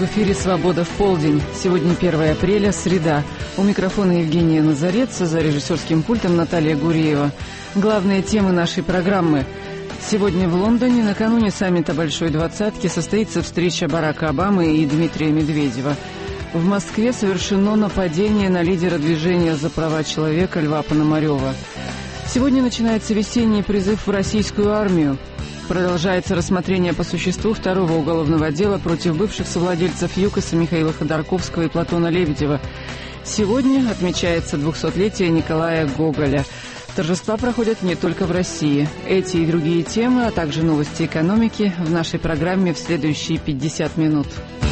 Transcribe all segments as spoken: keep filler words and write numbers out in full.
В эфире «Свобода в полдень». Сегодня первое апреля, среда. У микрофона Евгения Назарец, за режиссерским пультом Наталья Гуреева. Главные темы нашей программы. Сегодня в Лондоне, накануне саммита Большой Двадцатки, состоится встреча Барака Обамы и Дмитрия Медведева. В Москве совершено нападение на лидера движения за права человека Льва Пономарева. Сегодня начинается весенний призыв в российскую армию. Продолжается рассмотрение по существу второго уголовного дела против бывших совладельцев ЮКОСа Михаила Ходорковского и Платона Лебедева. Сегодня отмечается двухсотлетие Николая Гоголя. Торжества проходят не только в России. Эти и другие темы, а также новости экономики в нашей программе в следующие пятьдесят минут.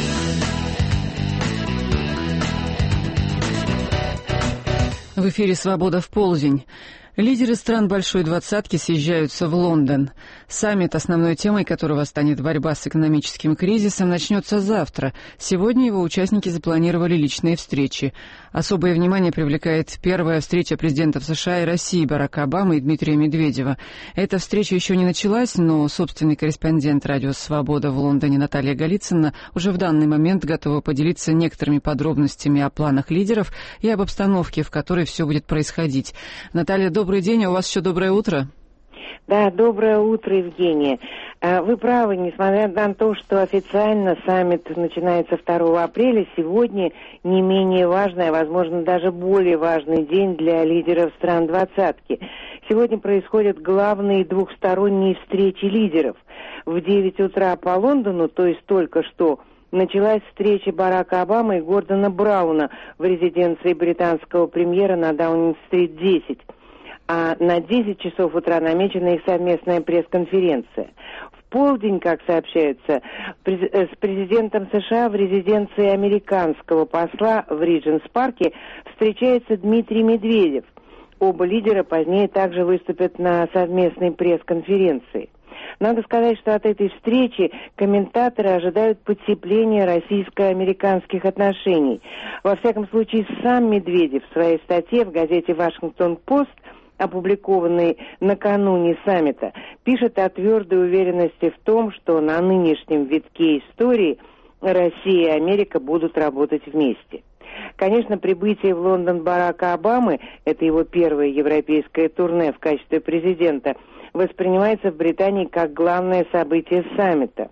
В эфире «Свобода в полдень». Лидеры стран Большой Двадцатки съезжаются в Лондон. Саммит, основной темой которого станет борьба с экономическим кризисом, начнется завтра. Сегодня его участники запланировали личные встречи. Особое внимание привлекает первая встреча президентов США и России Барака Обамы и Дмитрия Медведева. Эта встреча еще не началась, но собственный корреспондент радио «Свобода» в Лондоне Наталья Голицына уже в данный момент готова поделиться некоторыми подробностями о планах лидеров и об обстановке, в которой все будет происходить. Наталья, добрый день, а у вас еще доброе утро. Да, доброе утро, Евгения. Вы правы, несмотря на то, что официально саммит начинается второго апреля, сегодня не менее важный, а возможно даже более важный день для лидеров стран двадцатки. Сегодня происходят главные двухсторонние встречи лидеров. В девять утра по Лондону, то есть только что, началась встреча Барака Обамы и Гордона Брауна в резиденции британского премьера на Даунинг-стрит десять. А на десять часов утра намечена их совместная пресс-конференция. В полдень, как сообщается, с президентом США в резиденции американского посла в Ридженс-парке встречается Дмитрий Медведев. Оба лидера позднее также выступят на совместной пресс-конференции. Надо сказать, что от этой встречи комментаторы ожидают потепления российско-американских отношений. Во всяком случае, сам Медведев в своей статье в газете «Вашингтон-Пост», опубликованный накануне саммита, пишет о твердой уверенности в том, что на нынешнем витке истории Россия и Америка будут работать вместе. Конечно, прибытие в Лондон Барака Обамы, это его первое европейское турне в качестве президента, воспринимается в Британии как главное событие саммита.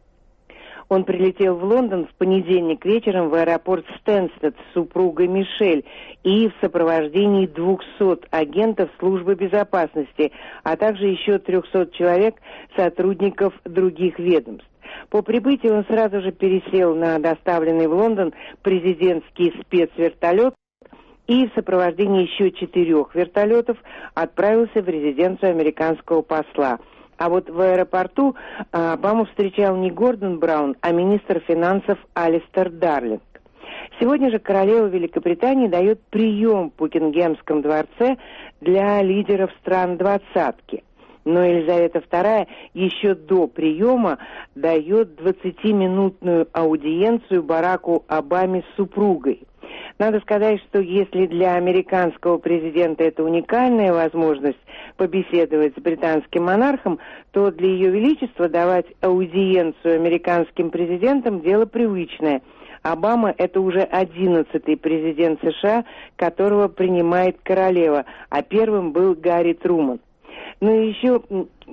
Он прилетел в Лондон в понедельник вечером в аэропорт Стэнстед с супругой Мишель и в сопровождении двухсот агентов службы безопасности, а также еще трехсот человек, сотрудников других ведомств. По прибытии он сразу же пересел на доставленный в Лондон президентский спецвертолет и в сопровождении еще четырех вертолетов отправился в резиденцию американского посла. А вот в аэропорту Обаму встречал не Гордон Браун, а министр финансов Алистер Дарлинг. Сегодня же королева Великобритании дает прием в Букингемском дворце для лидеров стран двадцатки. Но Елизавета вторая еще до приема дает двадцатиминутную аудиенцию Бараку Обаме с супругой. Надо сказать, что если для американского президента это уникальная возможность побеседовать с британским монархом, то для Ее Величества давать аудиенцию американским президентам дело привычное. Обама – это уже одиннадцатый президент США, которого принимает королева, а первым был Гарри Труман. Ну и еще,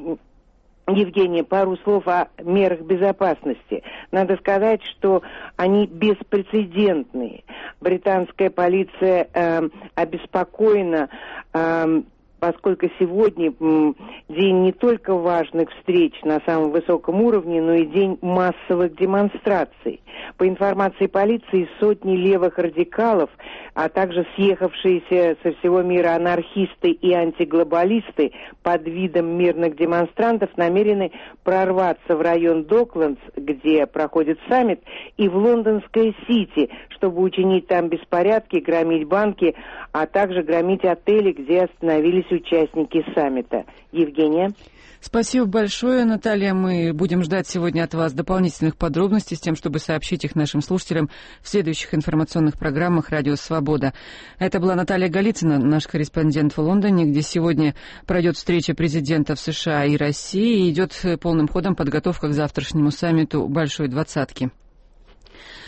Евгения, пару слов о мерах безопасности. Надо сказать, что они беспрецедентные. Британская полиция э, обеспокоена, э, поскольку сегодня м, день не только важных встреч на самом высоком уровне, но и день массовых демонстраций. По информации полиции, сотни левых радикалов, а также съехавшиеся со всего мира анархисты и антиглобалисты под видом мирных демонстрантов намерены прорваться в район Доклендс, где проходит саммит, и в лондонское Сити, чтобы учинить там беспорядки, громить банки, а также громить отели, где остановились участники саммита. Евгения? Спасибо большое, Наталья. Мы будем ждать сегодня от вас дополнительных подробностей с тем, чтобы сообщить их нашим слушателям в следующих информационных программах «Радио Свобода». Это была Наталья Голицына, наш корреспондент в Лондоне, где сегодня пройдет встреча президентов США и России и идет полным ходом подготовка к завтрашнему саммиту Большой Двадцатки.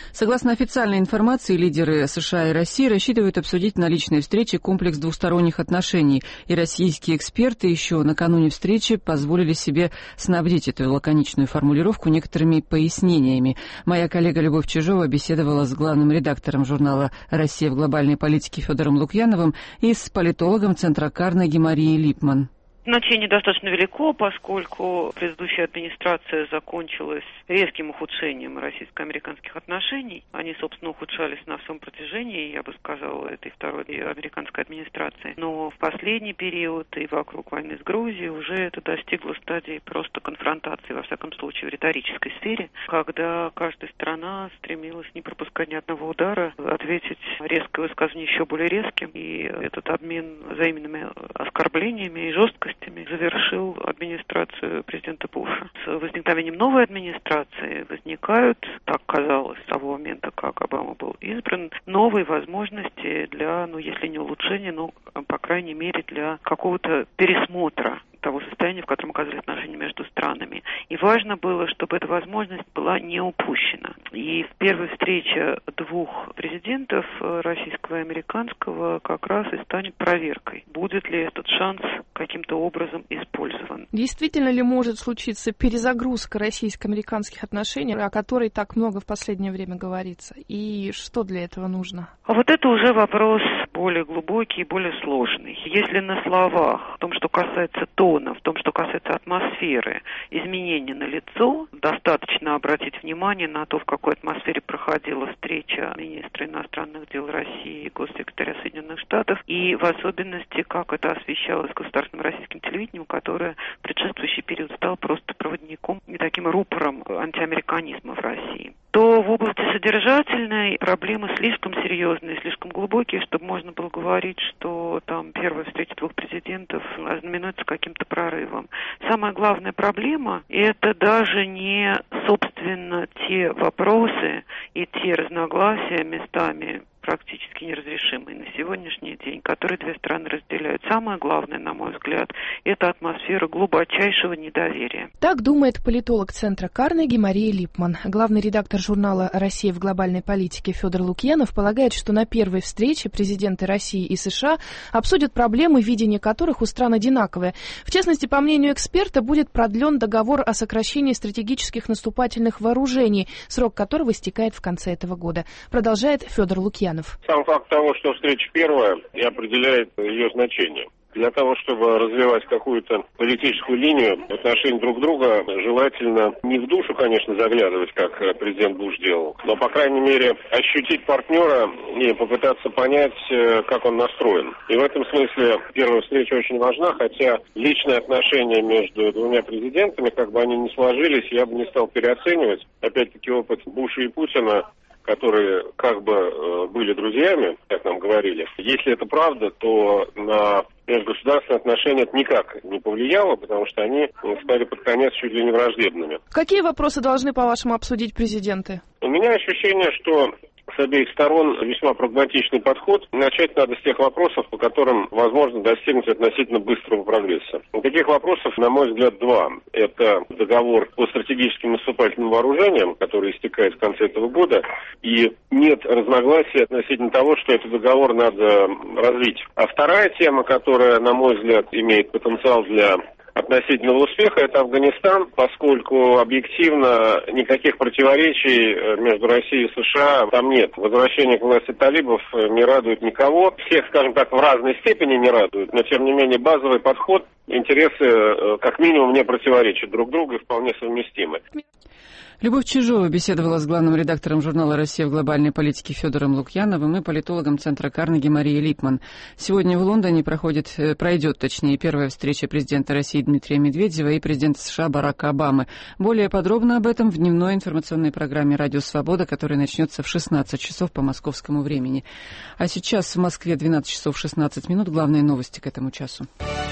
Согласно официальной информации, лидеры США и России рассчитывают обсудить на личной встрече комплекс двусторонних отношений, и российские эксперты еще накануне встречи позволили себе снабдить эту лаконичную формулировку некоторыми пояснениями. Моя коллега Любовь Чижова беседовала с главным редактором журнала «Россия в глобальной политике» Федором Лукьяновым и с политологом Центра Карнеги Марией Липман. Значение достаточно велико, поскольку предыдущая администрация закончилась резким ухудшением российско-американских отношений. Они, собственно, ухудшались на всем протяжении, я бы сказала, этой второй американской администрации. Но в последний период и вокруг войны с Грузией уже это достигло стадии просто конфронтации, во всяком случае, в риторической сфере, когда каждая страна стремилась не пропускать ни одного удара, ответить резкое высказывание еще более резким. И этот обмен взаимными оскорблениями и жесткостью завершил администрацию президента Буша. С возникновением новой администрации возникают, так казалось, с того момента, как Обама был избран, новые возможности для, ну, если не улучшения, но, по крайней мере, для какого-то пересмотра того состояния, в котором оказались отношения между странами. И важно было, чтобы эта возможность была не упущена. И в первой встрече двух президентов, российского и американского, как раз и станет проверкой, будет ли этот шанс каким-то образом использован. Действительно ли может случиться перезагрузка российско-американских отношений, о которой так много в последнее время говорится? И что для этого нужно? А вот это уже вопрос более глубокий и более сложный. Если на словах, в том, что касается тона, в том, что касается атмосферы, изменения налицо, достаточно обратить внимание на то, в какой атмосфере проходила встреча министра иностранных дел России и госсекретаря Соединенных Штатов, и в особенности, как это освещалось государственным российским телевидением, которое в предшествующий период стало просто проводником и таким рупором антиамериканизма в России, то в области содержательной проблемы слишком серьезные, слишком глубокие, чтобы можно было говорить, что там первая встреча двух президентов ознаменуется каким-то прорывом. Самая главная проблема – это даже не, собственно, те вопросы и те разногласия местами практически неразрешимые на сегодняшний день, которые две страны разделяют. Самое главное, на мой взгляд, это атмосфера глубочайшего недоверия. Так думает политолог Центра Карнеги Мария Липман. Главный редактор журнала «Россия в глобальной политике» Федор Лукьянов полагает, что на первой встрече президенты России и США обсудят проблемы, видение которых у стран одинаковое. В частности, по мнению эксперта, будет продлен договор о сокращении стратегических наступательных вооружений, срок которого истекает в конце этого года. Продолжает Федор Лукьянов. Сам факт того, что встреча первая, и определяет ее значение. Для того, чтобы развивать какую-то политическую линию в отношении друг друга, желательно не в душу, конечно, заглядывать, как президент Буш делал, но, по крайней мере, ощутить партнера и попытаться понять, как он настроен. И в этом смысле первая встреча очень важна, хотя личные отношения между двумя президентами, как бы они ни сложились, я бы не стал переоценивать. Опять-таки, опыт Буша и Путина, которые как бы э, были друзьями, как нам говорили. Если это правда, то на межгосударственные отношения это никак не повлияло, потому что они стали под конец чуть ли не враждебными. Какие вопросы должны, по-вашему, обсудить президенты? У меня ощущение, что с обеих сторон весьма прагматичный подход. Начать надо с тех вопросов, по которым возможно достигнуть относительно быстрого прогресса. И таких вопросов, на мой взгляд, два. Это договор по стратегическим наступательным вооружениям, который истекает в конце этого года, и нет разногласий относительно того, что этот договор надо развить. А вторая тема, которая, на мой взгляд, имеет потенциал для относительного успеха, это Афганистан, поскольку объективно никаких противоречий между Россией и США там нет. Возвращение к власти талибов не радует никого. Всех, скажем так, в разной степени не радует, но тем не менее базовый подход, интересы как минимум не противоречат друг другу и вполне совместимы. Любовь Чижова беседовала с главным редактором журнала «Россия в глобальной политике» Федором Лукьяновым и политологом Центра Карнеги Марией Липман. Сегодня в Лондоне проходит, пройдет, точнее, первая встреча президента России Дмитрия Медведева и президента США Барака Обамы. Более подробно об этом в дневной информационной программе «Радио Свобода», которая начнется в шестнадцать часов по московскому времени. А сейчас в Москве двенадцать часов шестнадцать минут. Главные новости к этому часу.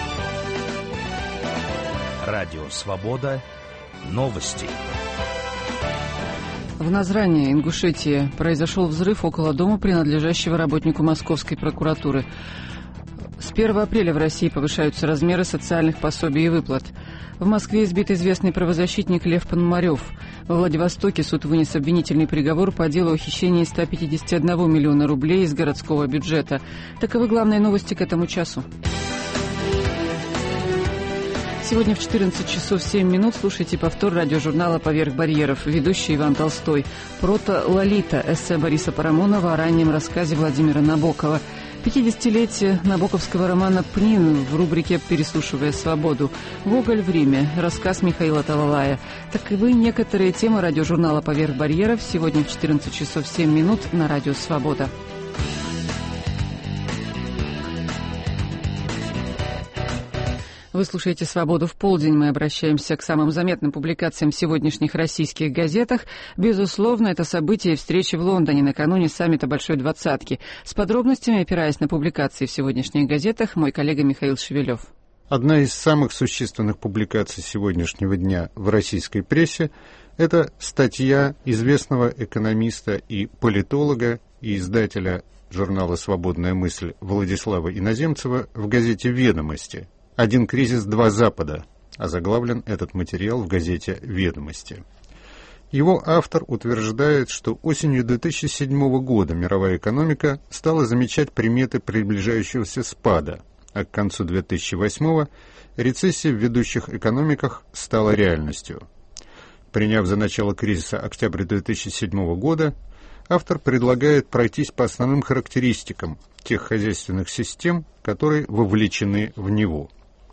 Радио Свобода. Новости. В Назране, Ингушетия, произошел взрыв около дома, принадлежащего работнику Московской прокуратуры. первого апреля в России повышаются размеры социальных пособий и выплат. В Москве избит известный правозащитник Лев Пономарев. Во Владивостоке суд вынес обвинительный приговор по делу о хищении ста пятидесяти одного миллиона рублей из городского бюджета. Таковы главные новости к этому часу. Сегодня в четырнадцать часов семь минут слушайте повтор радиожурнала «Поверх барьеров». Ведущий Иван Толстой. «Прото-Лолита» эссе Бориса Парамонова о раннем рассказе Владимира Набокова. пятидесятилетие набоковского романа «Пнин» в рубрике «Переслушивая свободу». «Гоголь в Риме». Рассказ Михаила Талалая. Таковы некоторые темы радиожурнала «Поверх барьеров» сегодня в четырнадцать часов семь минут на радио «Свобода». Вы слушаете «Свободу в полдень». Мы обращаемся к самым заметным публикациям в сегодняшних российских газетах. Безусловно, это события и встречи в Лондоне накануне саммита Большой Двадцатки. С подробностями, опираясь на публикации в сегодняшних газетах, мой коллега Михаил Шевелев. Одна из самых существенных публикаций сегодняшнего дня в российской прессе – это статья известного экономиста и политолога и издателя журнала «Свободная мысль» Владислава Иноземцева в газете «Ведомости». «Один кризис, два Запада», озаглавлен этот материал в газете «Ведомости». Его автор утверждает, что осенью две тысячи седьмого года мировая экономика стала замечать приметы приближающегося спада, а к концу две тысячи восьмого рецессия в ведущих экономиках стала реальностью. Приняв за начало кризиса октябрь две тысячи седьмого года, автор предлагает пройтись по основным характеристикам тех хозяйственных систем, которые вовлечены в него.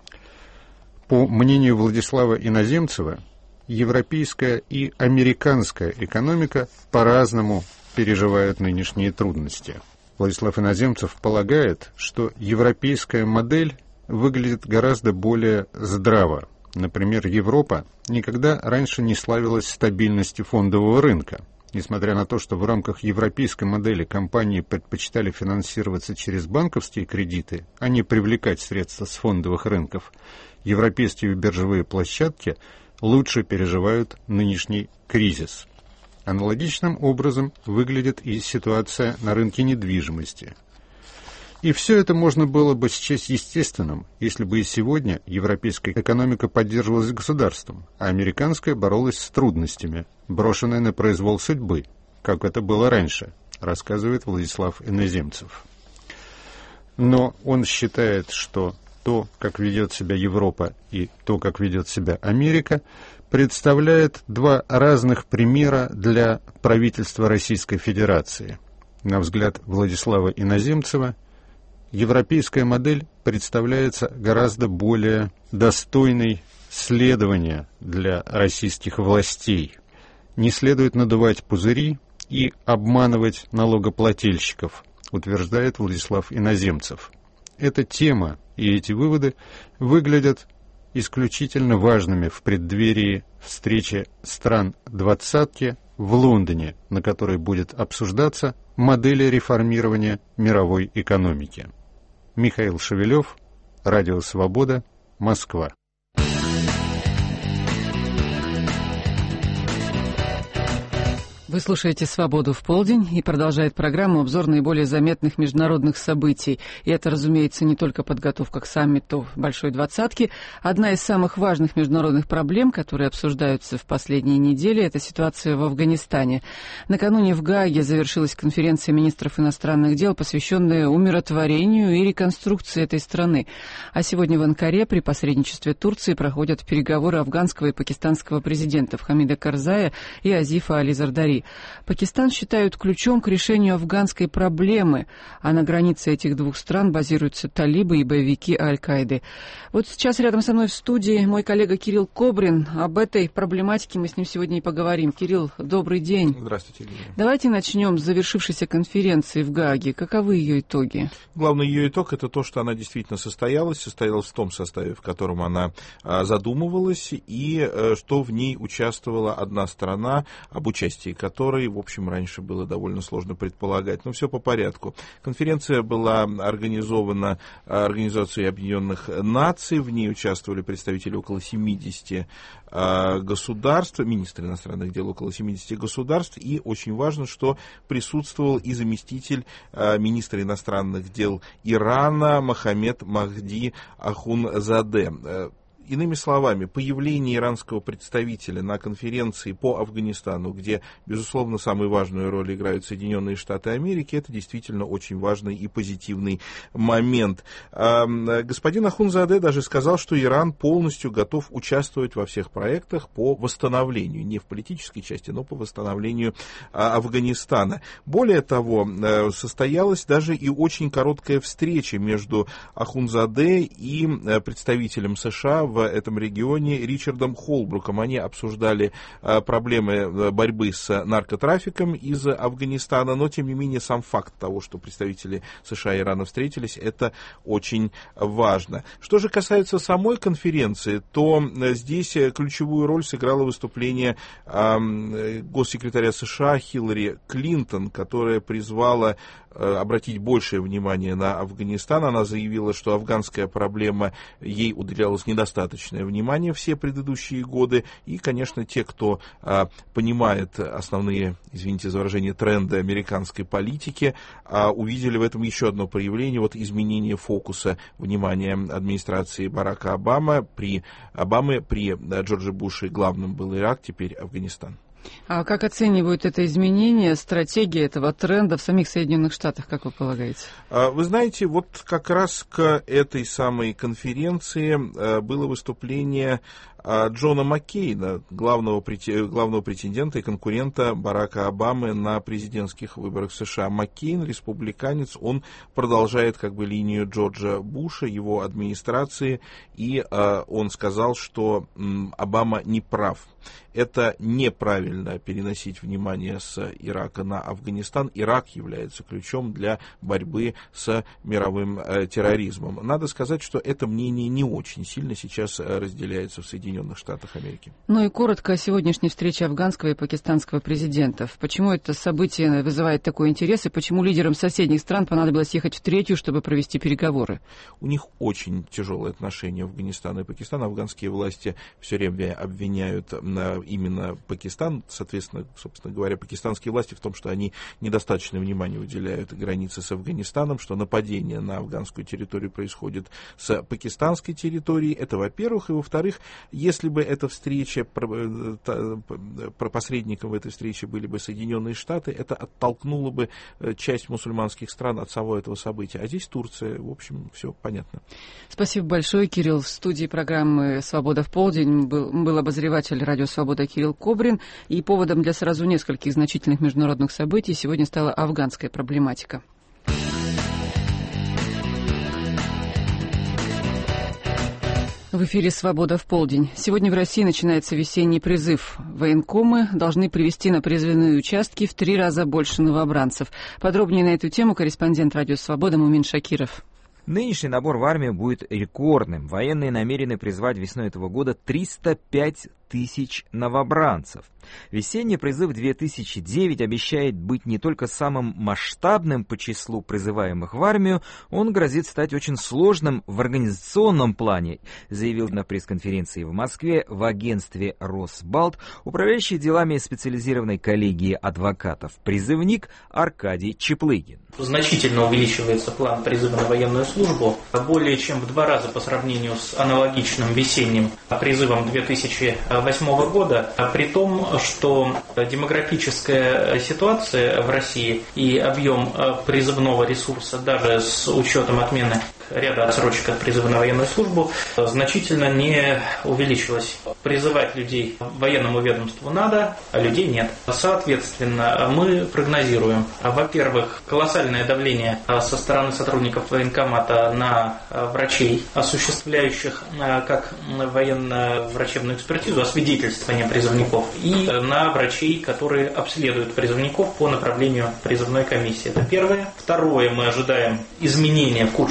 По мнению Владислава Иноземцева, европейская и американская экономика по-разному переживают нынешние трудности. Владислав Иноземцев полагает, что европейская модель выглядит гораздо более здраво. Например, Европа никогда раньше не славилась стабильностью фондового рынка. Несмотря на то, что в рамках европейской модели компании предпочитали финансироваться через банковские кредиты, а не привлекать средства с фондовых рынков, европейские биржевые площадки лучше переживают нынешний кризис. Аналогичным образом выглядит и ситуация на рынке недвижимости. И все это можно было бы счесть естественным, если бы и сегодня европейская экономика поддерживалась государством, а американская боролась с трудностями, брошенной на произвол судьбы, как это было раньше, рассказывает Владислав Иноземцев. Но он считает, что то, как ведет себя Европа, и то, как ведет себя Америка, представляет два разных примера для правительства Российской Федерации. На взгляд Владислава Иноземцева, европейская модель представляется гораздо более достойной следования для российских властей. Не следует надувать пузыри и обманывать налогоплательщиков, утверждает Владислав Иноземцев. Эта тема и эти выводы выглядят исключительно важными в преддверии встречи стран двадцатки в Лондоне, на которой будет обсуждаться модели реформирования мировой экономики. Михаил Шевелев, Радио Свобода, Москва. Вы слушаете «Свободу в полдень» и продолжает программу обзор наиболее заметных международных событий. И это, разумеется, не только подготовка к саммиту Большой Двадцатки. Одна из самых важных международных проблем, которые обсуждаются в последние недели, это ситуация в Афганистане. Накануне в Гааге завершилась конференция министров иностранных дел, посвященная умиротворению и реконструкции этой страны. А сегодня в Анкаре при посредничестве Турции проходят переговоры афганского и пакистанского президентов Хамида Карзая и Азифа Али Зардари. Пакистан считают ключом к решению афганской проблемы, а на границе этих двух стран базируются талибы и боевики Аль-Каиды. Вот сейчас рядом со мной в студии мой коллега Кирилл Кобрин. Об этой проблематике мы с ним сегодня и поговорим. Кирилл, добрый день. Здравствуйте, Лилия. Давайте начнем с завершившейся конференции в Гааге. Каковы ее итоги? Главный ее итог – это то, что она действительно состоялась, состоялась в том составе, в котором она задумывалась, и что в ней участвовала одна страна, об участии который, в общем, раньше было довольно сложно предполагать. Но все по порядку. Конференция была организована Организацией Объединенных Наций. В ней участвовали представители около семидесяти государств, министры иностранных дел около семидесяти государств. И очень важно, что присутствовал и заместитель министра иностранных дел Ирана Мохаммед Махди Ахунзаде. Иными словами, появление иранского представителя на конференции по Афганистану, где, безусловно, самую важную роль играют Соединенные Штаты Америки, это действительно очень важный и позитивный момент. Господин Ахунзаде даже сказал, что Иран полностью готов участвовать во всех проектах по восстановлению, не в политической части, но по восстановлению Афганистана. Более того, состоялась даже и очень короткая встреча между Ахунзаде и представителем США в этом регионе Ричардом Холбруком. Они обсуждали а, проблемы борьбы с наркотрафиком из Афганистана, но, тем не менее, сам факт того, что представители США и Ирана встретились, это очень важно. Что же касается самой конференции, то здесь ключевую роль сыграло выступление а, госсекретаря США Хиллари Клинтон, которая призвала обратить большее внимание на Афганистан. Она заявила, что афганская проблема, ей уделялось недостаточное внимание все предыдущие годы. И, конечно, те, кто а, понимает основные, извините за выражение, тренды американской политики, а, увидели в этом еще одно проявление, вот изменение фокуса внимания администрации Барака Обамы. При, Обамы, при Джордже Буше главным был Ирак, теперь Афганистан. А как оценивают это изменение, стратегия этого тренда в самих Соединенных Штатах, как вы полагаете? Вы знаете, вот как раз к этой самой конференции было выступление Джона Маккейна, главного, главного претендента и конкурента Барака Обамы на президентских выборах в США. Маккейн, республиканец, он продолжает как бы линию Джорджа Буша, его администрации, и э, он сказал, что м, Обама не прав. Это неправильно переносить внимание с Ирака на Афганистан. Ирак является ключом для борьбы с мировым э, терроризмом. Надо сказать, что это мнение не очень сильно сейчас разделяется в Соединенных Штатах Америки. Ну и коротко о сегодняшней встрече афганского и пакистанского президентов. Почему это событие вызывает такой интерес и почему лидерам соседних стран понадобилось ехать в третью, чтобы провести переговоры? У них очень тяжелые отношения Афганистана и Пакистана. Афганские власти все время обвиняют именно Пакистан. Соответственно, собственно говоря, пакистанские власти в том, что они недостаточное внимание уделяют границе с Афганистаном, что нападение на афганскую территорию происходит с пакистанской территории. Это, во-первых. И, во-вторых, если бы эта встреча, посредником в этой встрече были бы Соединенные Штаты, это оттолкнуло бы часть мусульманских стран от самого этого события. А здесь Турция, в общем, все понятно. Спасибо большое, Кирилл. В студии программы «Свобода в полдень» был, был обозреватель радио «Свобода» Кирилл Кобрин. И поводом для сразу нескольких значительных международных событий сегодня стала афганская проблематика. В эфире «Свобода в полдень». Сегодня в России начинается весенний призыв. Военкомы должны привести на призванные участки в три раза больше новобранцев. Подробнее на эту тему корреспондент радио «Свобода» Мумин Шакиров. Нынешний набор в армию будет рекордным. Военные намерены призвать весной этого года триста пять тысяч новобранцев. Весенний призыв две тысячи девять обещает быть не только самым масштабным по числу призываемых в армию, он грозит стать очень сложным в организационном плане, заявил на пресс-конференции в Москве в агентстве «Росбалт» управляющий делами специализированной коллегии адвокатов призывник Аркадий Чеплыгин. Значительно увеличивается план призыва на военную службу, более чем в два раза по сравнению с аналогичным весенним призывом две тысячи восьмого года, при том, что демографическая ситуация в России и объем призывного ресурса, даже с учетом отмены ряда отсрочек от призыва на военную службу, значительно не увеличилась. Призывать людей военному ведомству надо, а людей нет. Соответственно, мы прогнозируем, во-первых, колоссальное давление со стороны сотрудников военкомата на врачей, осуществляющих как военно-врачебную экспертизу, освидетельствование призывников, и на врачей, которые обследуют призывников по направлению призывной комиссии. Это первое. Второе, мы ожидаем изменения в худшую сторону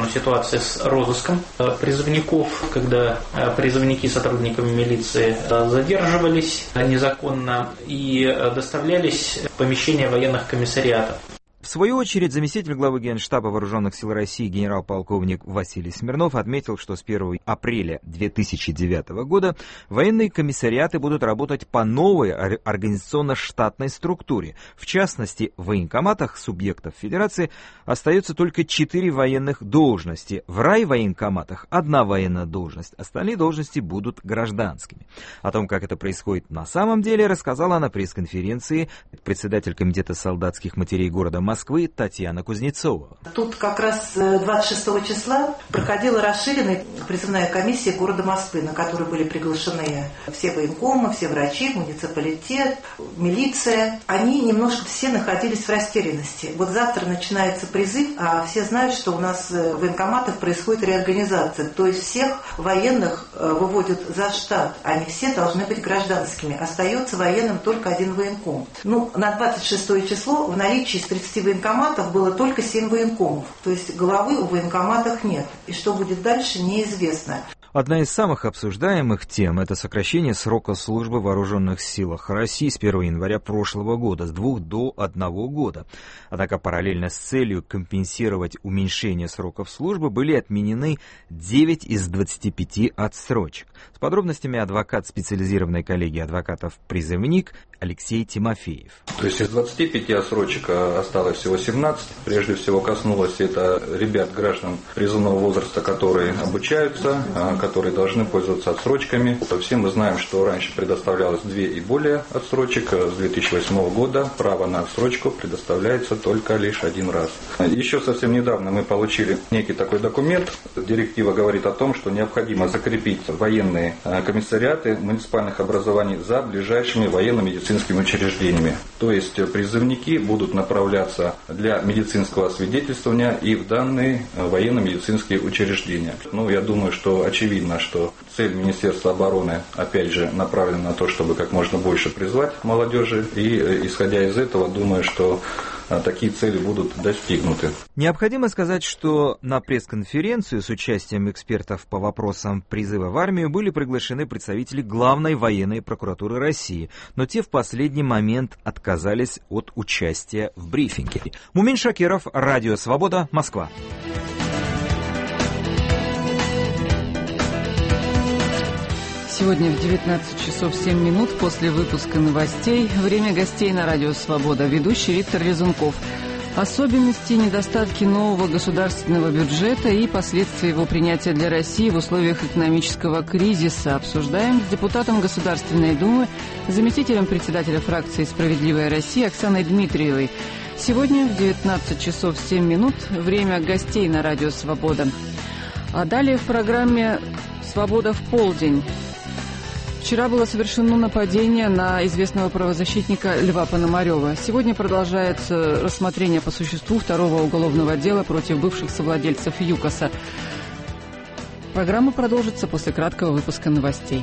сторону, ситуация с розыском призывников, когда призывники сотрудниками милиции задерживались незаконно и доставлялись в помещения военных комиссариатов. В свою очередь, заместитель главы Генштаба Вооруженных сил России генерал-полковник Василий Смирнов отметил, что с первого апреля две тысячи девятого года военные комиссариаты будут работать по новой организационно-штатной структуре. В частности, в военкоматах субъектов Федерации остается только четыре военных должности. В райвоенкоматах одна военная должность, остальные должности будут гражданскими. О том, как это происходит на самом деле, рассказала на пресс-конференции председатель комитета солдатских матерей города Москвы Москвы Татьяна Кузнецова. Тут как раз двадцать шестого числа проходила расширенная призывная комиссия города Москвы, на которой были приглашены все военкомы, все врачи, муниципалитет, милиция. Они немножко все находились в растерянности. Вот завтра начинается призыв, а все знают, что у нас в военкоматах происходит реорганизация. То есть всех военных выводят за штат. Они все должны быть гражданскими. Остается военным только один военком. Ну, на двадцать шестое число в наличии из тридцати военкоматов было только семь военкомов. То есть головы у военкоматов нет. И что будет дальше, неизвестно. Одна из самых обсуждаемых тем – это сокращение срока службы в вооруженных силах России с первого января прошлого года, с двух до одного года. Однако параллельно с целью компенсировать уменьшение сроков службы были отменены девять из двадцати пяти отсрочек. С подробностями адвокат специализированной коллегии адвокатов-призывник Алексей Тимофеев. То есть из двадцати пяти отсрочек осталось всего семнадцать. Прежде всего коснулось это ребят, граждан призывного возраста, которые обучаются, которые должны пользоваться отсрочками. Все мы знаем, что раньше предоставлялось две и более отсрочек. С две тысячи восьмого года право на отсрочку предоставляется только лишь один раз. Еще совсем недавно мы получили некий такой документ. Директива говорит о том, что необходимо закрепить военные комиссариаты муниципальных образований за ближайшими военно-медицинскими учреждениями. То есть призывники будут направляться для медицинского освидетельствования и в данные военно-медицинские учреждения. Ну, я думаю, что очевидно, Видно, что цель Министерства обороны, опять же, направлена на то, чтобы как можно больше призвать молодежи. И, исходя из этого, думаю, что такие цели будут достигнуты. Необходимо сказать, что на пресс-конференцию с участием экспертов по вопросам призыва в армию были приглашены представители Главной военной прокуратуры России, но те в последний момент отказались от участия в брифинге. Мумин Шакиров, Радио Свобода, Москва. Сегодня в девятнадцать часов семь минут после выпуска новостей время гостей на Радио Свобода. Ведущий Виктор Резунков. Особенности и недостатки нового государственного бюджета и последствия его принятия для России в условиях экономического кризиса обсуждаем с депутатом Государственной Думы, заместителем председателя фракции «Справедливая Россия» Оксаной Дмитриевой. Сегодня в девятнадцать часов семь минут время гостей на Радио Свобода. А далее в программе «Свобода в полдень». Вчера было совершено нападение на известного правозащитника Льва Пономарева. Сегодня продолжается рассмотрение по существу второго уголовного дела против бывших совладельцев ЮКОСа. Программа продолжится после краткого выпуска новостей.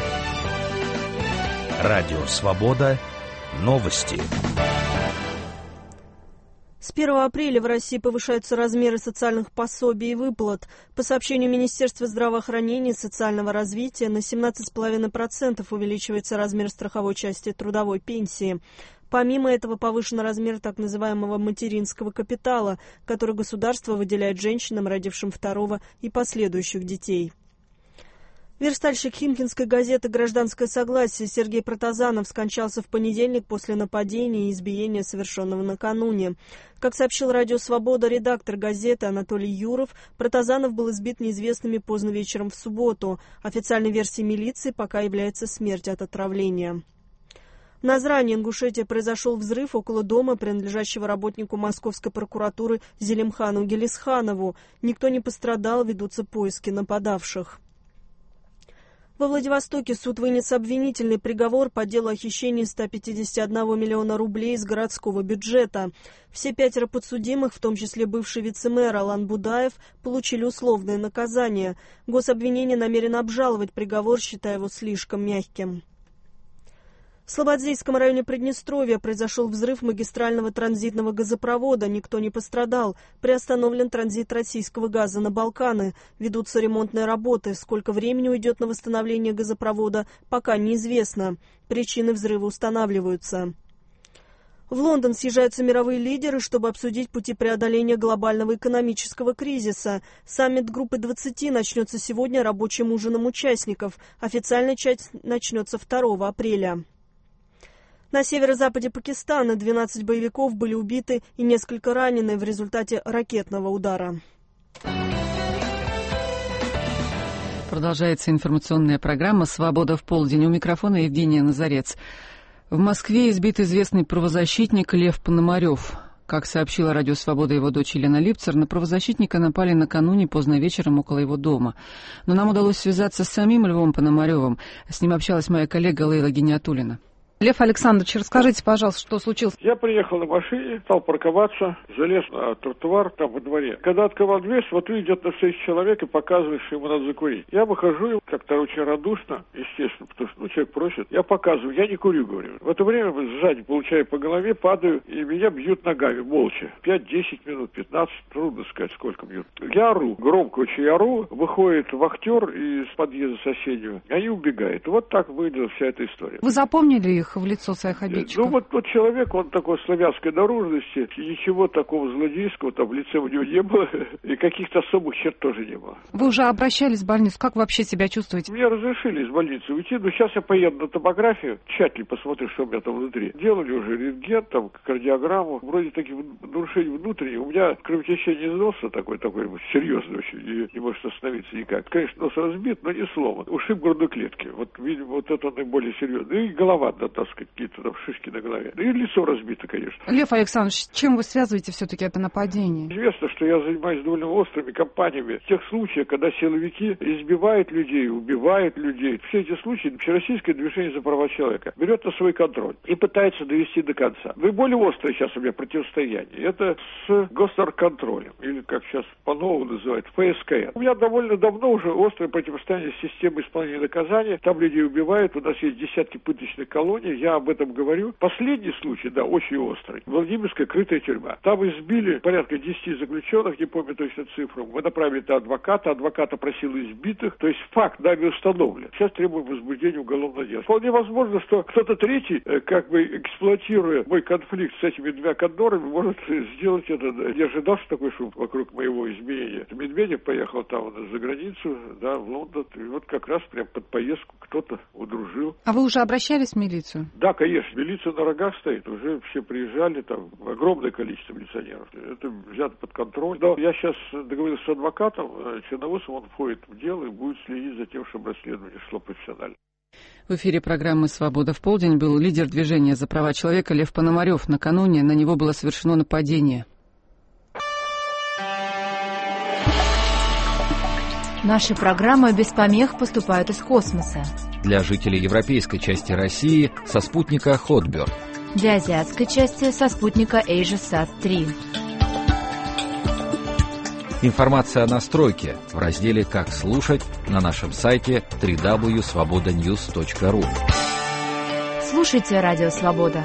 Радио Свобода. Новости. С первого апреля в России повышаются размеры социальных пособий и выплат. По сообщению Министерства здравоохранения и социального развития, на семнадцать целых пять десятых процента увеличивается размер страховой части трудовой пенсии. Помимо этого повышен размер так называемого материнского капитала, который государство выделяет женщинам, родившим второго и последующих детей. Верстальщик Химкинской газеты «Гражданское согласие» Сергей Протазанов скончался в понедельник после нападения и избиения, совершенного накануне. Как сообщил Радио Свобода редактор газеты Анатолий Юров, Протазанов был избит неизвестными поздно вечером в субботу. Официальной версией милиции пока является смерть от отравления. В Назрани, Ингушетия, произошел взрыв около дома, принадлежащего работнику Московской прокуратуры Зелимхану Гелисханову. Никто не пострадал, ведутся поиски нападавших. Во Владивостоке суд вынес обвинительный приговор по делу о хищении ста пятидесяти одного миллиона рублей из городского бюджета. Все пятеро подсудимых, в том числе бывший вице-мэр Алан Будаев, получили условное наказание. Гособвинение намерено обжаловать приговор, считая его слишком мягким. В Слободзейском районе Приднестровья произошел взрыв магистрального транзитного газопровода. Никто не пострадал. Приостановлен транзит российского газа на Балканы. Ведутся ремонтные работы. Сколько времени уйдет на восстановление газопровода, пока неизвестно. Причины взрыва устанавливаются. В Лондон съезжаются мировые лидеры, чтобы обсудить пути преодоления глобального экономического кризиса. Саммит группы двадцати начнется сегодня рабочим ужином участников. Официальная часть начнется второго апреля. На северо-западе Пакистана двенадцать боевиков были убиты и несколько ранены в результате ракетного удара. Продолжается информационная программа «Свобода в полдень». У микрофона Евгения Назарец. В Москве избит известный правозащитник Лев Пономарев. Как сообщила радио «Свобода» его дочь Елена Липцер, на правозащитника напали накануне поздно вечером около его дома. Но нам удалось связаться с самим Львом Пономаревым. С ним общалась моя коллега Лейла Гиниатуллина. Лев Александрович, расскажите, пожалуйста, что случилось? Я приехал на машине, стал парковаться, залез на тротуар там во дворе. Когда открывал дверь, смотрю, идет навстречу человек и показывает, что ему надо закурить. Я выхожу, как-то очень радушно, естественно, потому что ну, человек просит. Я показываю, я не курю, говорю. В это время сзади получаю по голове, падаю, и меня бьют ногами, молча. пять-десять минут, пятнадцать, трудно сказать, сколько бьют. Я ору, громко очень ору, выходит вахтер из подъезда соседнего, они убегают. Вот так выглядела вся эта история. Вы запомнили их в лицо своих обидчиков? Ну, вот тот человек, он такой славянской наружности, ничего такого злодейского там в лице у него не было, и каких-то особых черт тоже не было. Вы уже обращались в больницу, как вы вообще себя чувствуете? Мне разрешили из больницы уйти, но сейчас я поеду на томографию, тщательно посмотрю, что у меня там внутри. Делали уже рентген, там, кардиограмму, вроде таких нарушений внутренних. У меня кровотечение из носа такой, такой серьезный очень, и не может остановиться никак. Конечно, нос разбит, но не сломан. Ушиб грудной клетки, вот, видимо, вот это наиболее серьезно. И голова, да, так сказать, какие-то там шишки на голове. И лицо разбито, конечно. Лев Александрович, с чем вы связываете все-таки это нападение? Известно, что я занимаюсь довольно острыми кампаниями. В тех случаях, когда силовики избивают людей, убивают людей. Все эти случаи Общероссийское движение за права человека берет на свой контроль и пытается довести до конца. Наиболее острое сейчас у меня противостояние. Это с госоргконтролем, или как сейчас по-новому называют, эф эс ка эн. У меня довольно давно уже острое противостояние с системой исполнения наказания. Там людей убивают, у нас есть десятки пыточных колоний. Я об этом говорю. Последний случай, да, очень острый. Владимирская крытая тюрьма. Там избили порядка десяти заключенных, не помню точно цифру. Мы направили это адвоката. Адвоката просил избитых. То есть факт нами установлен. Сейчас требуем возбуждения уголовного дела. Вполне возможно, что кто-то третий, как бы эксплуатируя мой конфликт с этими двумя кондорами, может сделать это. Не ожидал, что такой шум вокруг моего изменения. Медведев поехал там за границу, да, в Лондон. И вот как раз прям под поездку кто-то удружил. А вы уже обращались в милицию? Да, конечно. Милиция на рогах стоит. Уже все приезжали, там огромное количество милиционеров. Это взято под контроль. Но я сейчас договорился с адвокатом, Черновосом, он входит в дело и будет следить за тем, чтобы расследование шло профессионально. В эфире программы «Свобода в полдень» был лидер движения за права человека Лев Пономарев. Накануне на него было совершено нападение. Наши программы без помех поступают из космоса. Для жителей европейской части России со спутника Hotbird. Для азиатской части со спутника AsiaSat три. Информация о настройке в разделе «Как слушать» на нашем сайте дабл ю дабл ю дабл ю точка свобода ньюс точка ру. Слушайте Радио Свобода.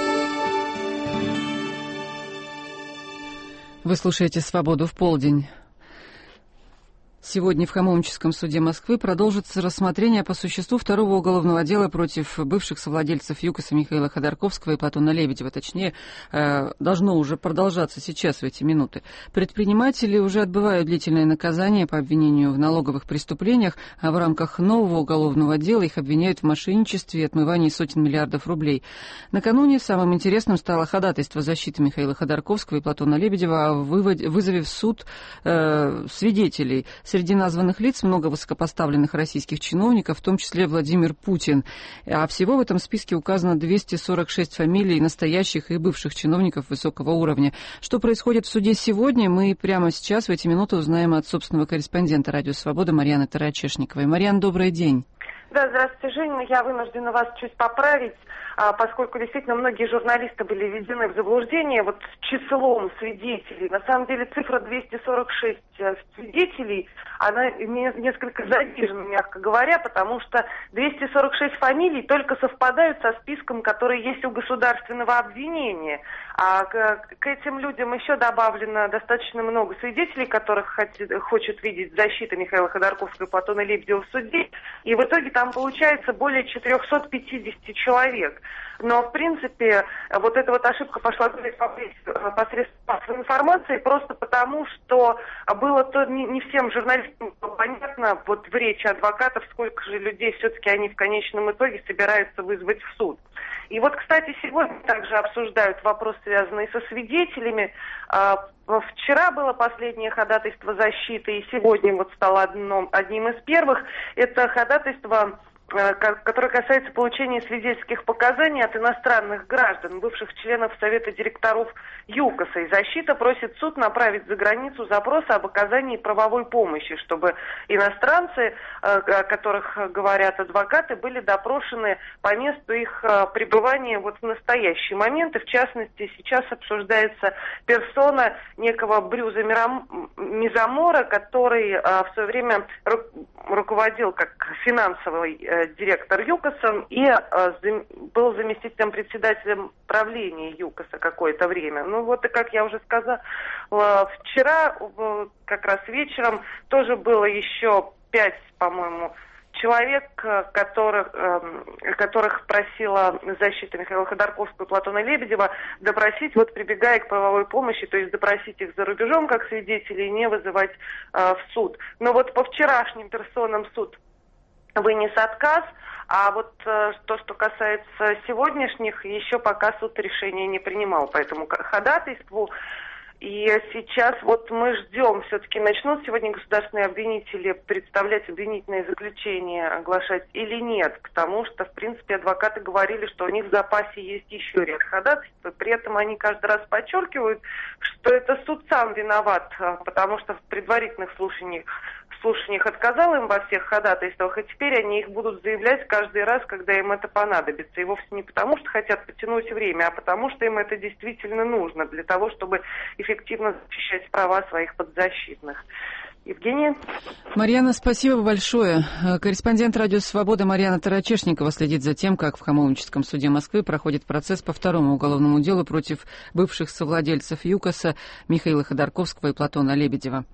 Вы слушаете «Свободу в полдень». Сегодня в Хамовническом суде Москвы продолжится рассмотрение по существу второго уголовного дела против бывших совладельцев ЮКОСа Михаила Ходорковского и Платона Лебедева. Точнее, должно уже продолжаться сейчас, в эти минуты. Предприниматели уже отбывают длительное наказание по обвинению в налоговых преступлениях, а в рамках нового уголовного дела их обвиняют в мошенничестве и отмывании сотен миллиардов рублей. Накануне самым интересным стало ходатайство защиты Михаила Ходорковского и Платона Лебедева о вызове в суд э, свидетелей. Среди названных лиц много высокопоставленных российских чиновников, в том числе Владимир Путин. А всего в этом списке указано двести сорок шесть фамилий настоящих и бывших чиновников высокого уровня. Что происходит в суде сегодня, мы прямо сейчас, в эти минуты, узнаем от собственного корреспондента «Радио Свобода» Марьяны Тарачешниковой. Марьяна, добрый день. Да, здравствуйте, Женя. Я вынуждена вас чуть поправить. поскольку действительно многие журналисты были введены в заблуждение вот числом свидетелей. На самом деле цифра двести сорок шесть свидетелей, она несколько занижена, мягко говоря, потому что двести сорок шесть фамилий только совпадают со списком, который есть у государственного обвинения. А к, к этим людям еще добавлено достаточно много свидетелей, которых хотят, хочет видеть защита Михаила Ходорковского и Платона Лебедева в суде. И в итоге там получается более четыреста пятьдесят человек. Но, в принципе, вот эта вот ошибка пошла посредством массовой информации просто потому, что было то не, не всем журналистам понятно, вот в речи адвокатов, сколько же людей все-таки они в конечном итоге собираются вызвать в суд. И вот, кстати, сегодня также обсуждают вопрос, связанный со свидетелями. Вчера было последнее ходатайство защиты, и сегодня вот стало одном, одним из первых. Это ходатайство, которое касается получения свидетельских показаний от иностранных граждан, бывших членов Совета директоров ЮКОСа. И защита просит суд направить за границу запрос об оказании правовой помощи, чтобы иностранцы, о которых говорят адвокаты, были допрошены по месту их пребывания вот в настоящий момент. И в частности, сейчас обсуждается персона некого Брюза Мизамора, который в свое время руководил как финансовый директор ЮКОСа и был заместителем председателем правления ЮКОСа какое-то время. Ну вот, и как я уже сказала, вчера как раз вечером тоже было еще пять, по-моему, человек, которых, которых просила защита Михаила Ходорковского и Платона Лебедева допросить, вот прибегая к правовой помощи, то есть допросить их за рубежом как свидетелей и не вызывать в суд. Но вот по вчерашним персонам суд вынес отказ, а вот э, то, что касается сегодняшних, еще пока суд решения не принимал по этому ходатайству. И сейчас вот мы ждем, все-таки начнут сегодня государственные обвинители представлять обвинительное заключение, оглашать или нет, потому что, в принципе, адвокаты говорили, что у них в запасе есть еще ряд ходатайств, и при этом они каждый раз подчеркивают, что это суд сам виноват, потому что в предварительных слушаниях слушаниях отказал им во всех ходатайствах, и теперь они их будут заявлять каждый раз, когда им это понадобится. И вовсе не потому, что хотят потянуть время, а потому, что им это действительно нужно для того, чтобы эффективно защищать права своих подзащитных. Евгения? Марьяна, спасибо большое. Корреспондент «Радио Свобода» Марьяна Тарачешникова следит за тем, как в Хамовническом суде Москвы проходит процесс по второму уголовному делу против бывших совладельцев ЮКОСа Михаила Ходорковского и Платона Лебедева.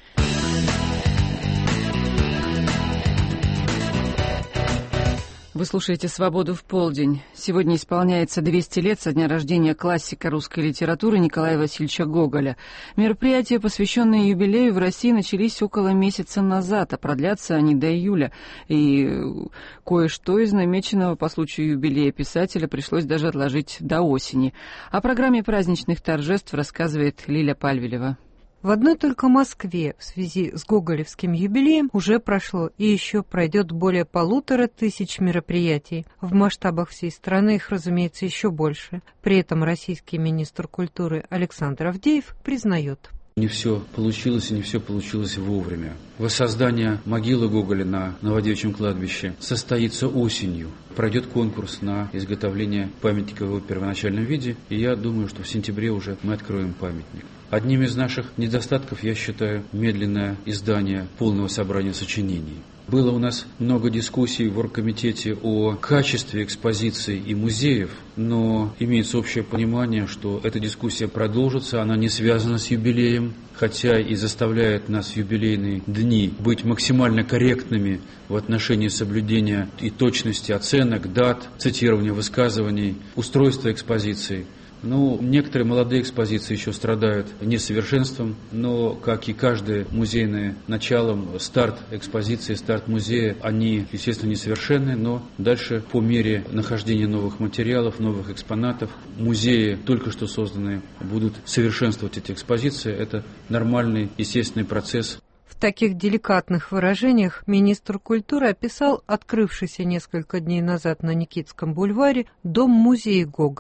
Вы слушаете «Свободу в полдень». Сегодня исполняется двести лет со дня рождения классика русской литературы Николая Васильевича Гоголя. Мероприятия, посвященные юбилею, в России начались около месяца назад, а продлятся они до июля. И кое-что из намеченного по случаю юбилея писателя пришлось даже отложить до осени. О программе праздничных торжеств рассказывает Лиля Пальвелева. В одной только Москве в связи с гоголевским юбилеем уже прошло и еще пройдет более полутора тысяч мероприятий. В масштабах всей страны их, разумеется, еще больше. При этом российский министр культуры Александр Авдеев признает: не все получилось и не все получилось вовремя. Воссоздание могилы Гоголя на Новодевичьем кладбище состоится осенью. Пройдет конкурс на изготовление памятника в его первоначальном виде, и я думаю, что в сентябре уже мы откроем памятник. Одним из наших недостатков я считаю медленное издание полного собрания сочинений. Было у нас много дискуссий в оргкомитете о качестве экспозиций и музеев, но имеется общее понимание, что эта дискуссия продолжится, она не связана с юбилеем, хотя и заставляет нас в юбилейные дни быть максимально корректными в отношении соблюдения и точности оценок, дат, цитирования высказываний, устройства экспозиции. Ну, некоторые молодые экспозиции еще страдают несовершенством, но, как и каждое музейное начало, старт экспозиции, старт музея, они, естественно, несовершенны, но дальше, по мере нахождения новых материалов, новых экспонатов, музеи, только что созданные, будут совершенствовать эти экспозиции. Это нормальный, естественный процесс. В таких деликатных выражениях министр культуры описал открывшийся несколько дней назад на Никитском бульваре дом-музей Гоголя.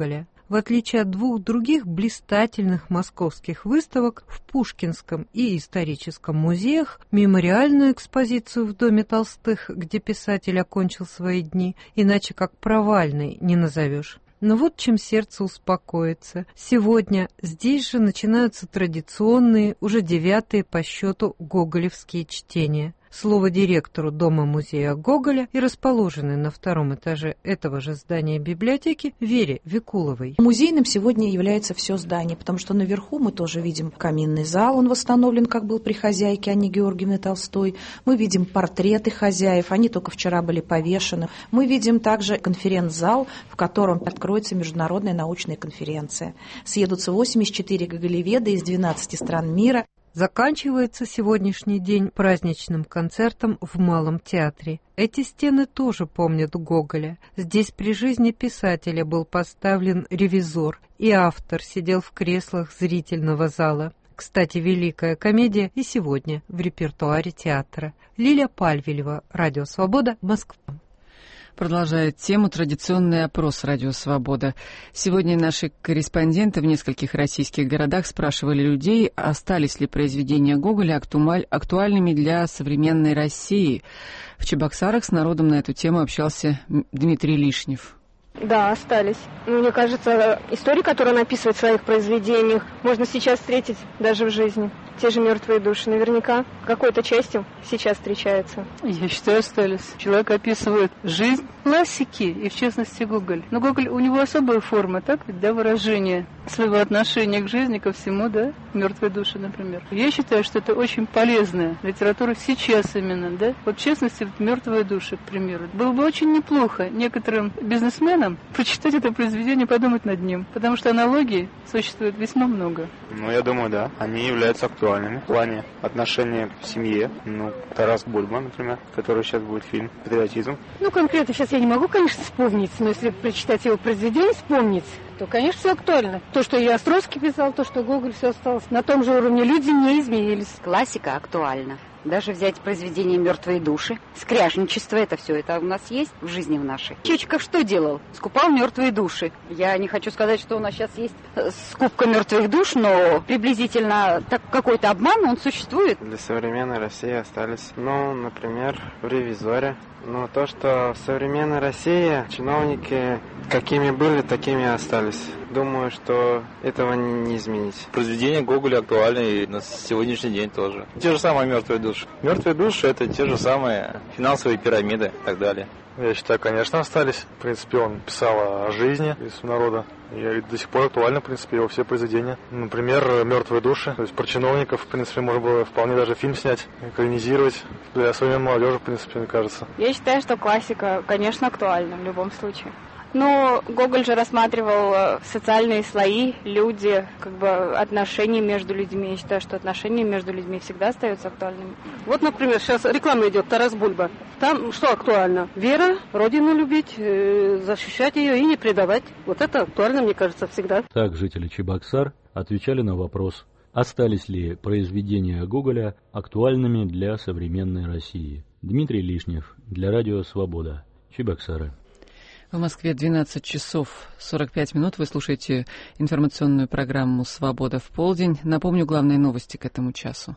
В отличие от двух других блистательных московских выставок в Пушкинском и историческом музеях, мемориальную экспозицию в Доме Толстых, где писатель окончил свои дни, иначе как провальной не назовешь. Но вот чем сердце успокоится. Сегодня здесь же начинаются традиционные, уже девятые по счету гоголевские чтения. Слово директору Дома-музея Гоголя и расположенной на втором этаже этого же здания библиотеки Вере Викуловой. Музейным сегодня является все здание, потому что наверху мы тоже видим каминный зал, он восстановлен, как был при хозяйке Анне Георгиевне Толстой. Мы видим портреты хозяев, они только вчера были повешены. Мы видим также конференц-зал, в котором откроется международная научная конференция. Съедутся восемьдесят четыре гоголеведа из двенадцати стран мира. Заканчивается сегодняшний день праздничным концертом в Малом театре. Эти стены тоже помнят Гоголя. Здесь при жизни писателя был поставлен ревизор, и автор сидел в креслах зрительного зала. Кстати, великая комедия и сегодня в репертуаре театра. Лилия Пальвелева, Радио Свобода, Москва. Продолжает тему традиционный опрос «Радио Свобода». Сегодня наши корреспонденты в нескольких российских городах спрашивали людей, остались ли произведения Гоголя актуальными для современной России. В Чебоксарах с народом на эту тему общался Дмитрий Лишнев. Да, остались. Мне кажется, истории, которые он описывает в своих произведениях, можно сейчас встретить даже в жизни. Те же «Мертвые души» наверняка какой-то частью сейчас встречаются. Я считаю, остались. Человек описывает жизнь классики, и в частности Гоголь. Но Гоголь, у него особая форма, так ведь, да, выражение своего отношения к жизни, ко всему, да, «Мертвые души», например. Я считаю, что это очень полезная литература сейчас именно, да. Вот в частности, «Мертвые души», к примеру. Было бы очень неплохо некоторым бизнесменам прочитать это произведение, подумать над ним, потому что аналогий существует весьма много. Ну, я думаю, да. Они являются актуальными в плане отношения в семье. Ну, Тарас Бульба, например, который сейчас будет фильм «Патриотизм». Ну, конкретно сейчас я не могу, конечно, вспомнить, но если прочитать его произведение, вспомнить, то, конечно, все актуально. То, что и Островский писал, то, что Гоголь, все осталось на том же уровне. Люди не изменились. Классика актуальна. Даже взять произведение «Мертвые души», скряжничество, это все, это у нас есть в жизни в нашей. Чичиков что делал? Скупал мертвые души. Я не хочу сказать, что у нас сейчас есть скупка мертвых душ, но приблизительно так, какой-то обман, он существует. Для современной России остались, ну, например, в «Ревизоре». Но то, что в современной России чиновники какими были, такими и остались. Думаю, что этого не изменить. Произведения Гоголя актуальны и на сегодняшний день тоже. Те же самые «Мертвые души». «Мертвые души» — это те же самые финансовые пирамиды и так далее. Я считаю, конечно, остались. В принципе, он писал о жизни народа. И до сих пор актуально, в принципе, его все произведения. Например, «Мертвые души». То есть про чиновников, в принципе, можно было вполне даже фильм снять, экранизировать. Для современной молодежи, в принципе, мне кажется. Я считаю, что классика, конечно, актуальна в любом случае. Но Гоголь же рассматривал социальные слои, люди, как бы отношения между людьми. Я считаю, что отношения между людьми всегда остаются актуальными. Вот, например, сейчас реклама идет «Тарас Бульба». Там что актуально? Вера, родину любить, защищать ее и не предавать. Вот это актуально, мне кажется, всегда. Так жители Чебоксар отвечали на вопрос, остались ли произведения Гоголя актуальными для современной России. Дмитрий Лишнев, для Радио Свобода, Чебоксары. В Москве двенадцать часов сорок пять минут. Вы слушаете информационную программу «Свобода в полдень». Напомню главные новости к этому часу.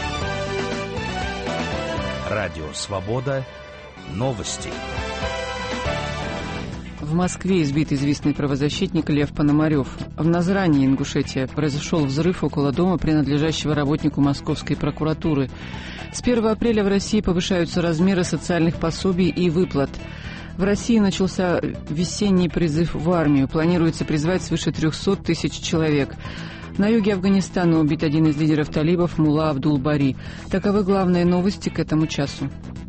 Радио «Свобода». Новости. В Москве избит известный правозащитник Лев Пономарев. В Назрани, Ингушетия, произошел взрыв около дома, принадлежащего работнику Московской прокуратуры. С первого апреля в России повышаются размеры социальных пособий и выплат. В России начался весенний призыв в армию. Планируется призвать свыше трехсот тысяч человек. На юге Афганистана убит один из лидеров талибов Мулла Абдул-Бари. Таковы главные новости к этому часу.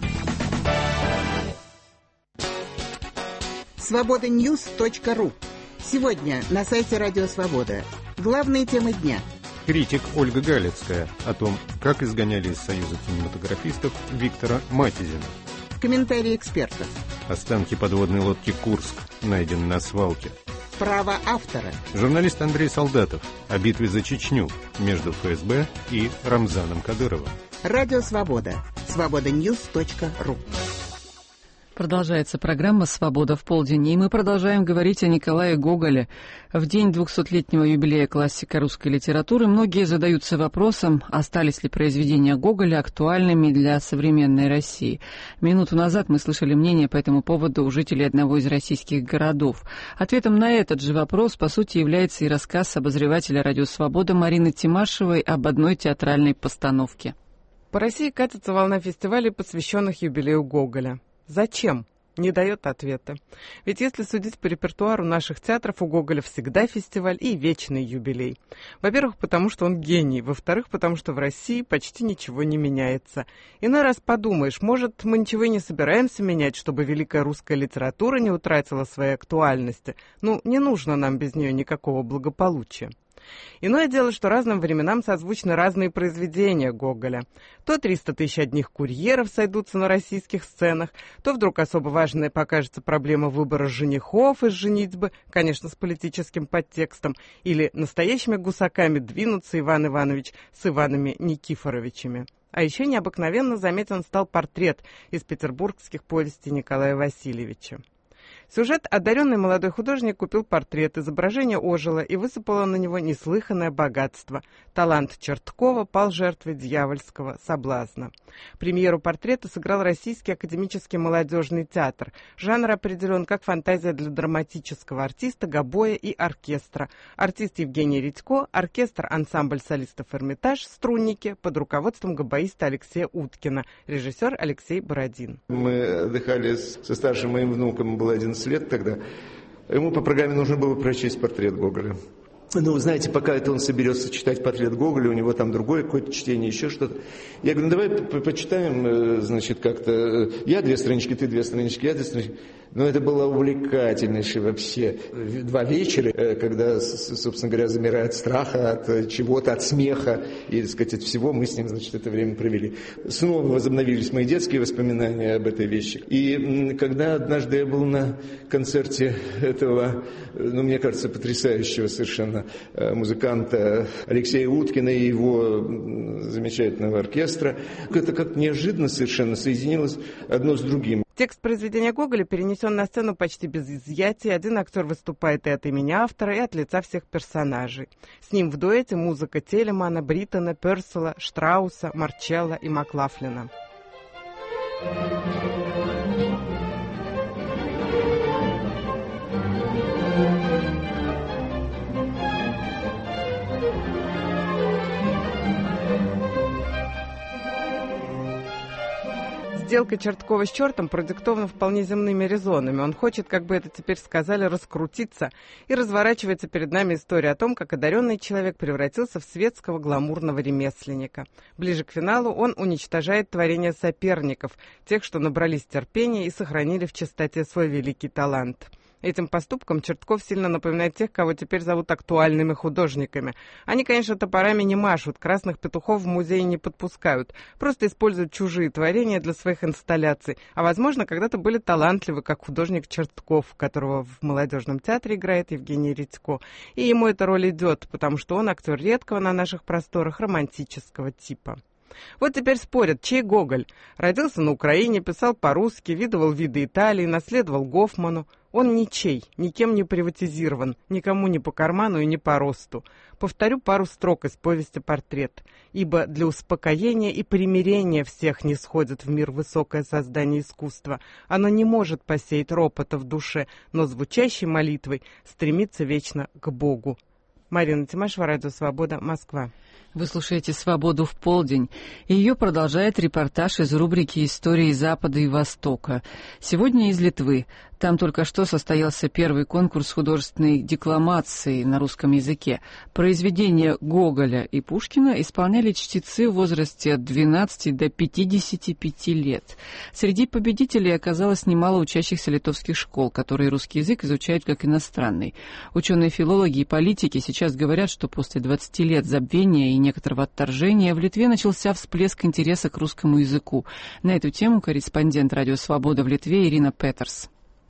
свобода ньюс точка ру. Сегодня на сайте Радио Свобода. Главные темы дня. Критик Ольга Галицкая о том, как изгоняли из Союза кинематографистов Виктора Матизина. Комментарии экспертов. Останки подводной лодки «Курск» найдены на свалке. Право автора. Журналист Андрей Солдатов о битве за Чечню между эф эс бэ и Рамзаном Кадыровым. Радио Свобода. свобода ньюс точка ру. Продолжается программа «Свобода в полдень», и мы продолжаем говорить о Николае Гоголе. В день двухсотлетнего юбилея классика русской литературы многие задаются вопросом, остались ли произведения Гоголя актуальными для современной России. Минуту назад мы слышали мнение по этому поводу у жителей одного из российских городов. Ответом на этот же вопрос, по сути, является и рассказ обозревателя «Радио Свобода» Марины Тимашевой об одной театральной постановке. По России катится волна фестивалей, посвященных юбилею Гоголя. Зачем? Не дает ответа. Ведь если судить по репертуару наших театров, у Гоголя всегда фестиваль и вечный юбилей. Во-первых, потому что он гений. Во-вторых, потому что в России почти ничего не меняется. Иной раз подумаешь, может, мы ничего и не собираемся менять, чтобы великая русская литература не утратила своей актуальности. Ну, не нужно нам без нее никакого благополучия. Иное дело, что разным временам созвучны разные произведения Гоголя. То триста тысяч одних курьеров сойдутся на российских сценах, то вдруг особо важной покажется проблема выбора женихов из женитьбы, конечно, с политическим подтекстом, или настоящими гусаками двинутся Иван Иванович с Иванами Никифоровичами. А еще необыкновенно заметен стал портрет из петербургских повестей Николая Васильевича. Сюжет: одаренный молодой художник купил портрет, изображение ожило и высыпало на него неслыханное богатство. Талант Черткова пал жертвой дьявольского соблазна. Премьеру портрета сыграл Российский академический молодежный театр. Жанр определен как фантазия для драматического артиста, гобоя и оркестра. Артист Евгений Редько, оркестр ансамбль солистов «Эрмитаж», струнники под руководством гобоиста Алексея Уткина, режиссер Алексей Бородин. Мы отдыхали со старшим моим внуком, был одиннадцать лет тогда. Ему по программе нужно было прочесть портрет Гоголя. Ну, знаете, пока это он соберется читать портрет Гоголя, у него там другое какое-то чтение, еще что-то. Я говорю, ну давай по почитаем, значит, как-то. Я две странички, ты две странички, я две странички. Но это было увлекательнейшее вообще. Два вечера, когда, собственно говоря, замирает страха от чего-то, от смеха и, так сказать, от всего, мы с ним, значит, это время провели. Снова возобновились мои детские воспоминания об этой вещи. И когда однажды я был на концерте этого, ну, мне кажется, потрясающего совершенно музыканта Алексея Уткина и его замечательного оркестра, это как неожиданно совершенно соединилось одно с другим. Текст произведения Гоголя перенесен на сцену почти без изъятий. Один актер выступает и от имени автора, и от лица всех персонажей. С ним в дуэте музыка Телемана, Бриттона, Персела, Штрауса, Марчелло и Маклафлина. Сделка Черткова с чертом продиктована вполне земными резонами. Он хочет, как бы это теперь сказали, раскрутиться, и разворачивается перед нами история о том, как одаренный человек превратился в светского гламурного ремесленника. Ближе к финалу он уничтожает творения соперников, тех, что набрались терпения и сохранили в чистоте свой великий талант. Этим поступком Чертков сильно напоминает тех, кого теперь зовут актуальными художниками. Они, конечно, топорами не машут, красных петухов в музее не подпускают, просто используют чужие творения для своих инсталляций, а, возможно, когда-то были талантливы, как художник Чертков, которого в молодежном театре играет Евгений Редько. И ему эта роль идет, потому что он актер редкого на наших просторах романтического типа. Вот теперь спорят, чей Гоголь? Родился на Украине, писал по-русски, видывал виды Италии, наследовал Гофману. Он ничей, никем не приватизирован, никому не по карману и не по росту. Повторю пару строк из повести «Портрет». «Ибо для успокоения и примирения всех не сходит в мир высокое создание искусства. Оно не может посеять ропота в душе, но звучащей молитвой стремится вечно к Богу». Марина Тимашева, Радио Свобода, Москва. Вы слушаете «Свободу в полдень». И ее продолжает репортаж из рубрики «Истории Запада и Востока». Сегодня из Литвы. Там только что состоялся первый конкурс художественной декламации на русском языке. Произведения Гоголя и Пушкина исполняли чтецы в возрасте от двенадцати до пятидесяти пяти лет. Среди победителей оказалось немало учащихся литовских школ, которые русский язык изучают как иностранный. Ученые-филологи и политики сейчас говорят, что после двадцати лет забвения и некоторого отторжения в Литве начался всплеск интереса к русскому языку. На эту тему корреспондент «Радио Свобода» в Литве Ирина Петерс.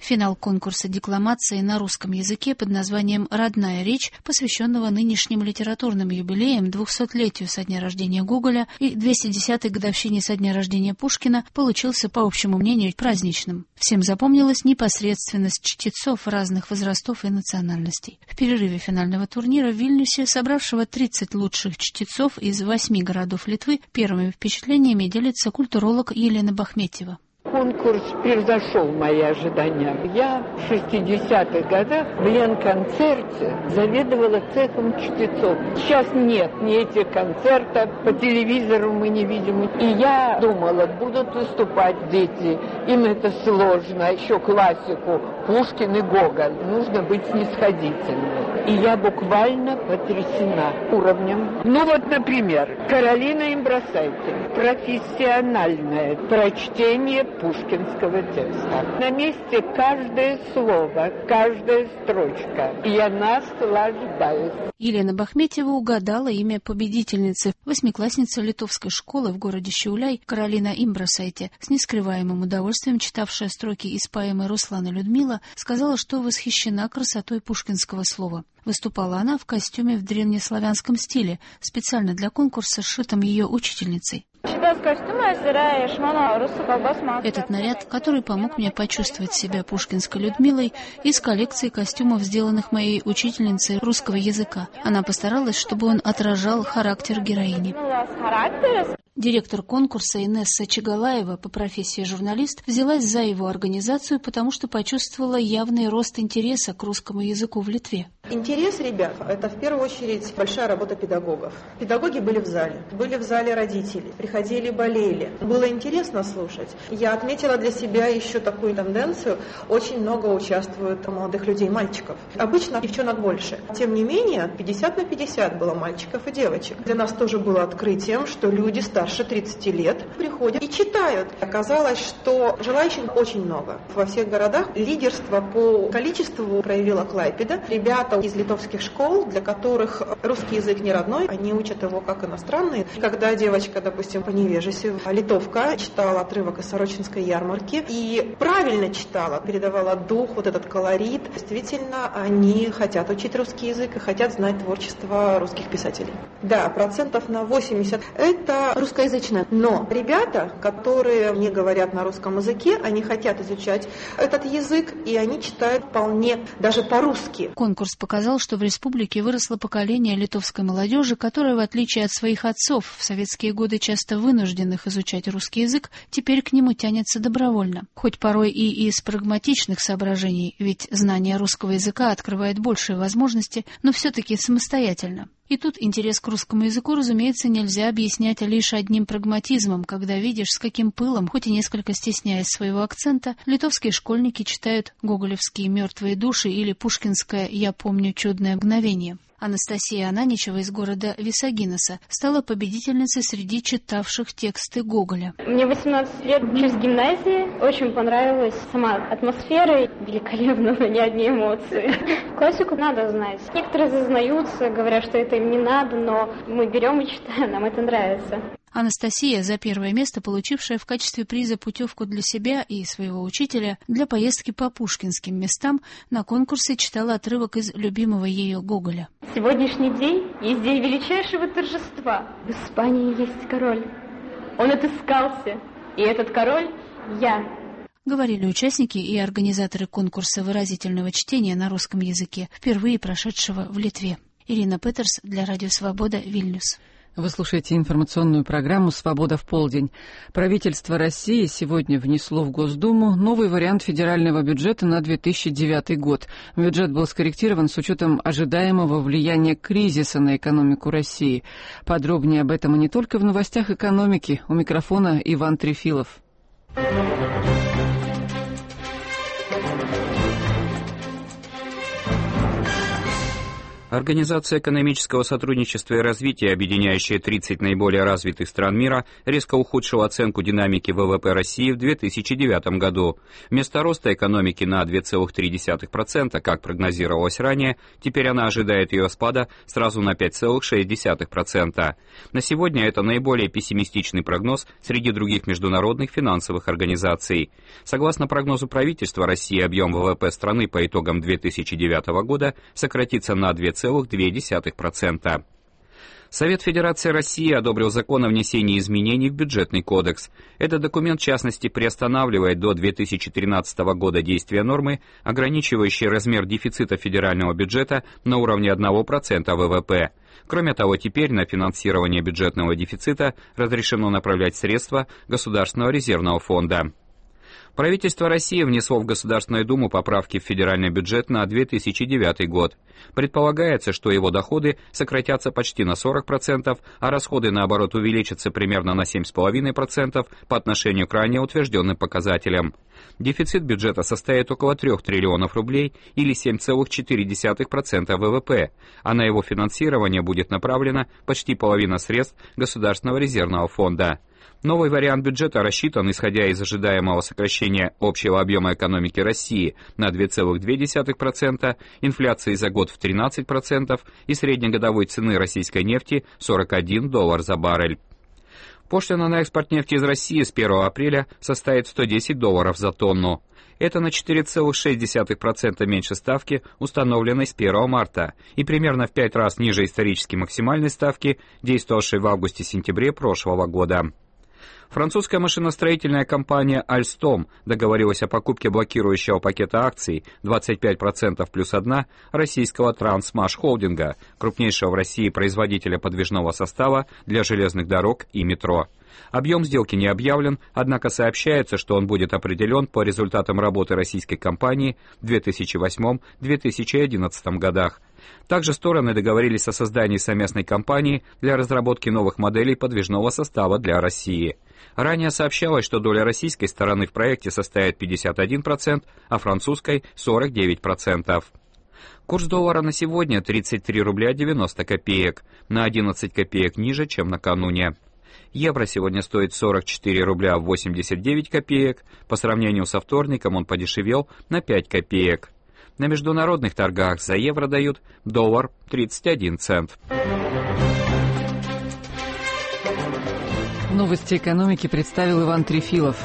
Финал конкурса декламации на русском языке под названием «Родная речь», посвященного нынешним литературным юбилеям, двухсотлетию со дня рождения Гоголя и двухсот десятой годовщине со дня рождения Пушкина, получился, по общему мнению, праздничным. Всем запомнилась непосредственность чтецов разных возрастов и национальностей. В перерыве финального турнира в Вильнюсе, собравшего тридцать лучших чтецов из восьми городов Литвы, первыми впечатлениями делится культуролог Елена Бахметьева. Конкурс превзошел мои ожидания. Я в шестидесятых годах в Ленконцерте заведовала цехом чтецов. Сейчас нет ни этих концертов, по телевизору мы не видим. И я думала, будут выступать дети, им это сложно. Еще классику Пушкин и Гоголь. Нужно быть снисходительным. И я буквально потрясена уровнем. Ну вот, например, Каролина Имбрасайте. Профессиональное прочтение пушкинского текста. На месте каждое слово, каждая строчка. И я наслаждаюсь. Елена Бахметьева угадала имя победительницы. Восьмиклассница литовской школы в городе Šiauliai Каролина Имбрасайте, с нескрываемым удовольствием читавшая строки из поэмы Руслана Людмила, сказала, что восхищена красотой пушкинского слова. Выступала она в костюме в древнеславянском стиле, специально для конкурса, сшитом ее учительницей. Этот наряд, который помог мне почувствовать себя пушкинской Людмилой, из коллекции костюмов, сделанных моей учительницей русского языка. Она постаралась, чтобы он отражал характер героини. Директор конкурса Инесса Чагалаева, по профессии журналист, взялась за его организацию, потому что почувствовала явный рост интереса к русскому языку в Литве. Интерес ребят – это в первую очередь большая работа педагогов. Педагоги были в зале, были в зале родители, приходили, болели. Было интересно слушать. Я отметила для себя еще такую тенденцию. Очень много участвуют молодых людей, мальчиков. Обычно девчонок больше. Тем не менее, пятьдесят на пятьдесят было мальчиков и девочек. Для нас тоже было открытием, что люди старше тридцати лет приходят и читают. Оказалось, что желающих очень много. Во всех городах лидерство по количеству проявила Клайпеда. Ребята из литовских школ, для которых русский язык не родной, они учат его как иностранный. Когда девочка, допустим, по невежеству, литовка, читала отрывок из Сорочинской ярмарки и правильно читала, передавала дух, вот этот колорит, действительно, они хотят учить русский язык и хотят знать творчество русских писателей. Да, процентов на восемьдесят это русскоязычные. Но ребята, которые не говорят на русском языке, они хотят изучать этот язык, и они читают вполне даже по-русски. Конкурс показал, что в республике выросло поколение литовской молодежи, которая, в отличие от своих отцов, в советские годы часто вынужденных изучать русский язык, теперь к нему тянется добровольно. Хоть порой и из прагматичных соображений, ведь знание русского языка открывает большие возможности, но все-таки самостоятельно. И тут интерес к русскому языку, разумеется, нельзя объяснять лишь одним прагматизмом, когда видишь, с каким пылом, хоть и несколько стесняясь своего акцента, литовские школьники читают гоголевские «Мертвые души» или пушкинское «Я помню чудное мгновение». Анастасия Ананичева из города Висагинеса стала победительницей среди читавших тексты Гоголя. Мне восемнадцать лет, учусь в гимназии. Очень понравилась сама атмосфера. Великолепно, но не одни эмоции. Классику надо знать. Некоторые зазнаются, говорят, что это им не надо, но мы берем и читаем, нам это нравится. Анастасия, за первое место получившая в качестве приза путевку для себя и своего учителя для поездки по пушкинским местам, на конкурсе читала отрывок из любимого ее Гоголя. Сегодняшний день есть день величайшего торжества. В Испании есть король. Он отыскался, и этот король — я. Говорили участники и организаторы конкурса выразительного чтения на русском языке, впервые прошедшего в Литве. Ирина Петерс для Радио Свобода, Вильнюс. Вы слушаете информационную программу «Свобода в полдень». Правительство России сегодня внесло в Госдуму новый вариант федерального бюджета на две тысячи девятый год. Бюджет был скорректирован с учетом ожидаемого влияния кризиса на экономику России. Подробнее об этом и не только в новостях экономики. У микрофона Иван Трефилов. Организация экономического сотрудничества и развития, объединяющая тридцать наиболее развитых стран мира, резко ухудшила оценку динамики ВВП России в две тысячи девятом году. Вместо роста экономики на два целых три десятых процента, как прогнозировалось ранее, теперь она ожидает ее спада сразу на пять целых шесть десятых процента. На сегодня это наиболее пессимистичный прогноз среди других международных финансовых организаций. Согласно прогнозу правительства России, объем ВВП страны по итогам две тысячи девятого года сократится на два целых две десятых процента. Совет Федерации России одобрил закон о внесении изменений в бюджетный кодекс. Этот документ, в частности, приостанавливает до две тысячи тринадцатого года действия нормы, ограничивающей размер дефицита федерального бюджета на уровне одного процента ВВП. Кроме того, теперь на финансирование бюджетного дефицита разрешено направлять средства Государственного резервного фонда. Правительство России внесло в Государственную Думу поправки в федеральный бюджет на две тысячи девятый год. Предполагается, что его доходы сократятся почти на сорок процентов, а расходы, наоборот, увеличатся примерно на семь целых пять десятых процента по отношению к ранее утвержденным показателям. Дефицит бюджета составит около трёх триллионов рублей или семь целых четыре десятых процента ВВП, а на его финансирование будет направлена почти половина средств Государственного резервного фонда. Новый вариант бюджета рассчитан, исходя из ожидаемого сокращения общего объема экономики России на два целых две десятых процента, инфляции за год в тринадцать процентов и среднегодовой цены российской нефти сорок один доллар за баррель. Пошлина на экспорт нефти из России с первого апреля составит сто десять долларов за тонну. Это на четыре целых шесть десятых процента меньше ставки, установленной с первого марта, и примерно в пять раз ниже исторически максимальной ставки, действовавшей в августе-сентябре прошлого года. Французская машиностроительная компания Alstom договорилась о покупке блокирующего пакета акций двадцать пять процентов плюс одна российского Трансмаш холдинга, крупнейшего в России производителя подвижного состава для железных дорог и метро. Объем сделки не объявлен, однако сообщается, что он будет определен по результатам работы российской компании в две тысячи восьмом — две тысячи одиннадцатом годах. Также стороны договорились о создании совместной компании для разработки новых моделей подвижного состава для России. Ранее сообщалось, что доля российской стороны в проекте составит пятьдесят один процент, а французской — сорок девять процентов. Курс доллара на сегодня тридцать три рубля девяносто копеек, на одиннадцать копеек ниже, чем накануне. Евро сегодня стоит сорок четыре рубля восемьдесят девять копеек, по сравнению со вторником он подешевел на пять копеек. На международных торгах за евро дают доллар тридцать один цент. Новости экономики представил Иван Трефилов.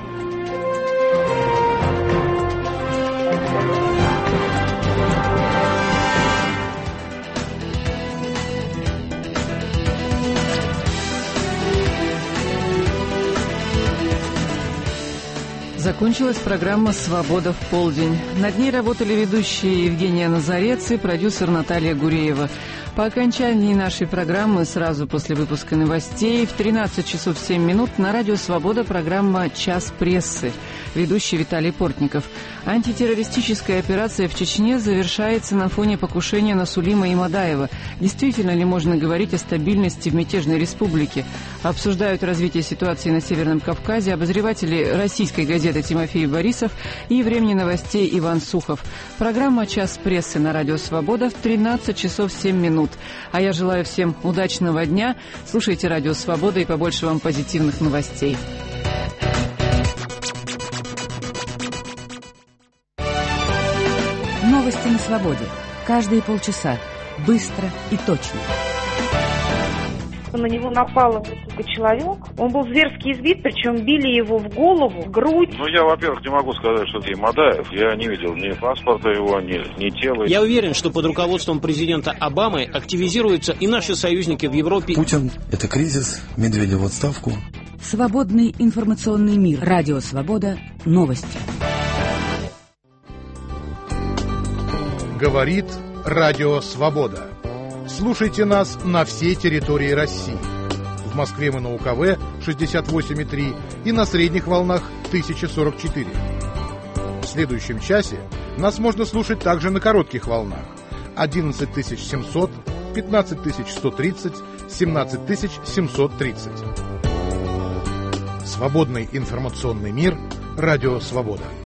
Закончилась программа «Свобода в полдень». Над ней работали ведущие Евгения Назарец и продюсер Наталья Гуреева. По окончании нашей программы, сразу после выпуска новостей, в тринадцать часов семь минут на радио «Свобода» программа «Час прессы». Ведущий Виталий Портников. Антитеррористическая операция в Чечне завершается на фоне покушения на Сулима Имадаева. Действительно ли можно говорить о стабильности в мятежной республике? Обсуждают развитие ситуации на Северном Кавказе обозреватели российской газеты Тимофей Борисов и «Времени новостей» Иван Сухов. Программа «Час прессы» на радио «Свобода» в тринадцать часов семь минут. А я желаю всем удачного дня. Слушайте радио «Свобода» и побольше вам позитивных новостей. Новости на свободе. Каждые полчаса. Быстро и точно. На него напал человек. Он был зверски избит, причем били его в голову, в грудь. Ну, я, во-первых, не могу сказать, что это Имадаев. Я не видел ни паспорта его, ни, ни тела. Я уверен, что под руководством президента Обамы активизируются и наши союзники в Европе. Путин – это кризис, Медведев в отставку. Свободный информационный мир. Радио «Свобода». Новости. Говорит Радио Свобода. Слушайте нас на всей территории России. В Москве мы на УКВ шестьдесят восемь и три и на средних волнах тысяча сорок четыре. В следующем часе нас можно слушать также на коротких волнах одиннадцать тысяч семьсот, пятнадцать тысяч сто тридцать, семнадцать тысяч семьсот тридцать. Свободный информационный мир. Радио Свобода.